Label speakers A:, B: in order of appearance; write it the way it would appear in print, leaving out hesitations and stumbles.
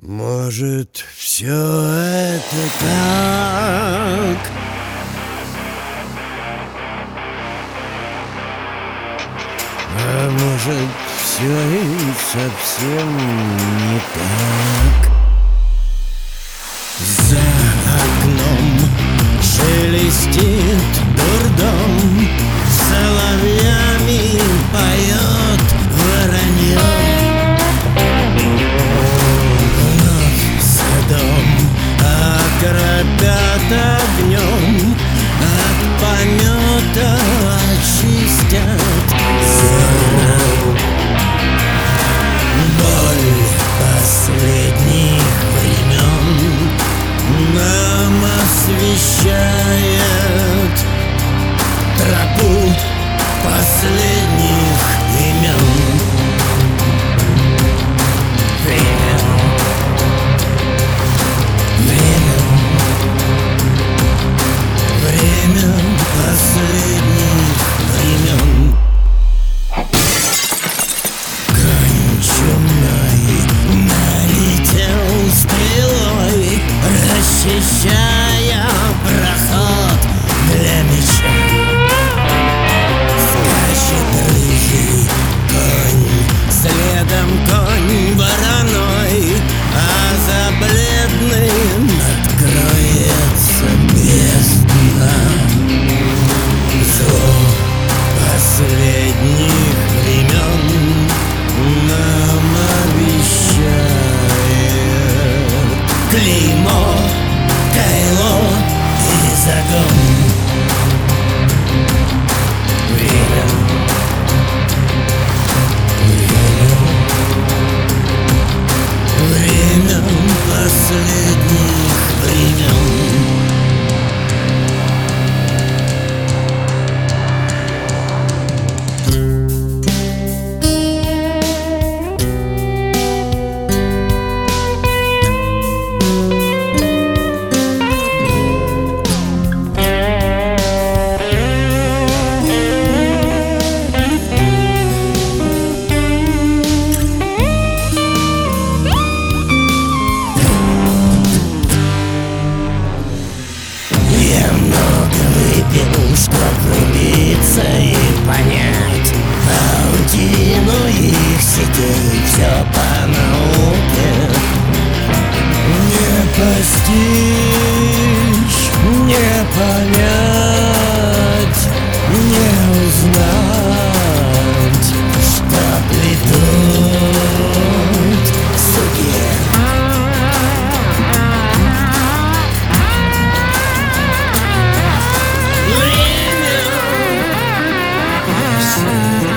A: Может, все это так? А может, все и совсем не так? За окном шелестит дурдом, соловьями поет воронье. Вновь садом окропят огнем, от помета очистят зерна. Боль последних времен нам освещает тропу последних имен. Время, время, время последних времен. Конь чумной налетел стрелой, расчищая проход для меча. Скачет рыжий конь, следом конь вороной, а за бледным откроется бездна. Зло последних времен нам обещает клеймо, кайло и загон. Время, время, время последних времен. Чтоб влюбиться и понять паутину их сетей, все по науке. Не постичь, не понять, не узнать, что плетут судье. Время